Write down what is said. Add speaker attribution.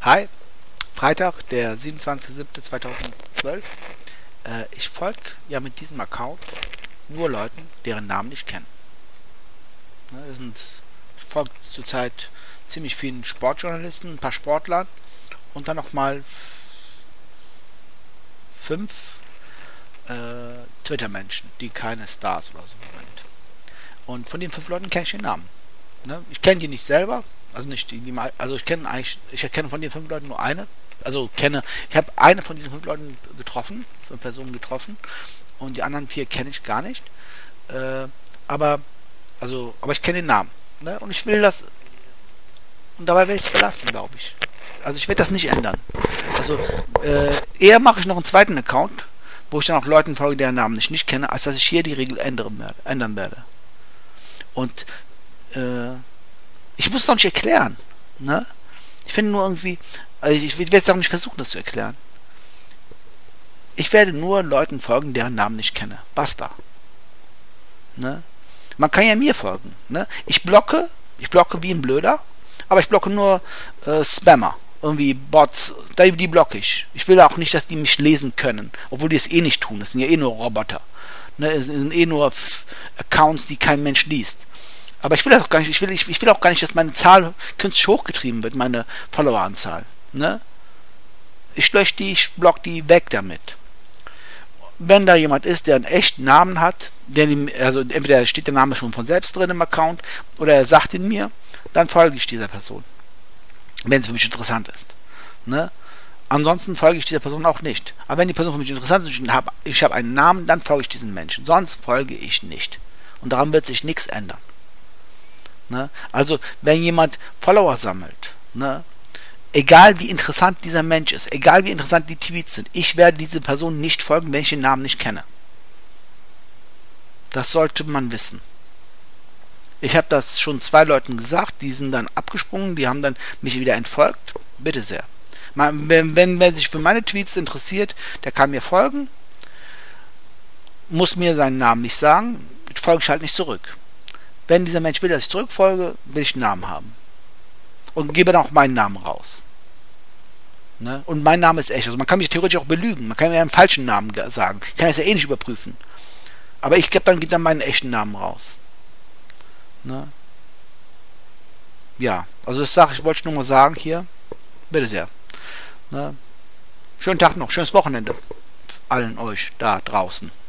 Speaker 1: Hi, Freitag, der 27.07.2012. Ich folge ja mit diesem Account nur Leuten, deren Namen ich kenne. Ich folge zurzeit ziemlich vielen Sportjournalisten, ein paar Sportlern und dann nochmal 5 Twitter-Menschen, die keine Stars oder so sind. Und von den 5 Leuten kenne ich den Namen. Ich kenne die nicht selber, also nicht also ich erkenne von den 5 Leuten nur eine. Ich habe eine von diesen 5 Leuten getroffen, 5 Personen getroffen, und die anderen 4 kenne ich gar nicht. Aber ich kenne den Namen. Und ich will das, und dabei werde ich es belassen, glaube ich. Also ich werde das nicht ändern. Eher mache ich noch einen zweiten Account, wo ich dann auch Leuten folge, deren Namen ich nicht kenne, als dass ich hier die Regel ändern werde. Und ich muss es doch nicht erklären. Ich finde nur irgendwie, ich werde jetzt auch nicht versuchen, das zu erklären. Ich werde nur Leuten folgen, deren Namen ich kenne. Basta. Man kann ja mir folgen. Ich blocke wie ein Blöder, aber ich blocke nur Spammer. Irgendwie Bots, die blocke ich. Ich will auch nicht, dass die mich lesen können, obwohl die es eh nicht tun. Das sind ja eh nur Roboter. Es sind eh nur Accounts, die kein Mensch liest. Aber ich will das auch gar nicht. Ich will auch gar nicht, dass meine Zahl künstlich hochgetrieben wird, meine Followeranzahl. Ich lösche die, ich block die weg damit. Wenn da jemand ist, der einen echten Namen hat, also entweder steht der Name schon von selbst drin im Account oder er sagt ihn mir, dann folge ich dieser Person. Wenn es für mich interessant ist. Ansonsten folge ich dieser Person auch nicht. Aber wenn die Person für mich interessant ist und ich habe einen Namen, dann folge ich diesen Menschen. Sonst folge ich nicht. Und daran wird sich nichts ändern. Also, wenn jemand Follower sammelt, egal wie interessant dieser Mensch ist, egal wie interessant die Tweets sind, ich werde diese Person nicht folgen, wenn ich den Namen nicht kenne. Das sollte man wissen. Ich habe das schon 2 Leuten gesagt, die sind dann abgesprungen, die haben dann mich wieder entfolgt. Bitte sehr. Wer sich für meine Tweets interessiert, der kann mir folgen, muss mir seinen Namen nicht sagen, folge ich halt nicht zurück. Wenn dieser Mensch will, dass ich zurückfolge, will ich einen Namen haben. Und gebe dann auch meinen Namen raus. Und mein Name ist echt. Also man kann mich theoretisch auch belügen. Man kann mir einen falschen Namen sagen. Ich kann es ja eh nicht überprüfen. Aber ich gebe dann meinen echten Namen raus. Ja, also das wollte ich nur mal sagen hier. Bitte sehr. Schönen Tag noch, schönes Wochenende. Allen euch da draußen.